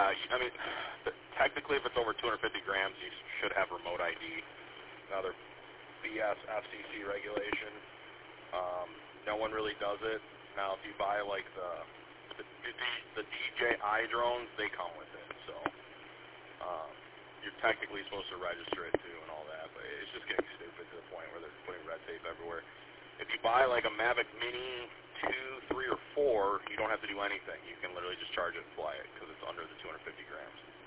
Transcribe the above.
Yeah, I mean, technically, if it's over 250 grams, you should have remote ID. Another BS FCC regulation. No one really does it. Now, if you buy like the DJI drones, they come with it. So you're technically supposed to register it too and all that. But it's just getting stupid to the point where they're putting red tape everywhere. If you buy like a Mavic Mini 2, 3, or 4, you don't have to do anything. You can literally just charge it and fly it because it's under the 250 grams.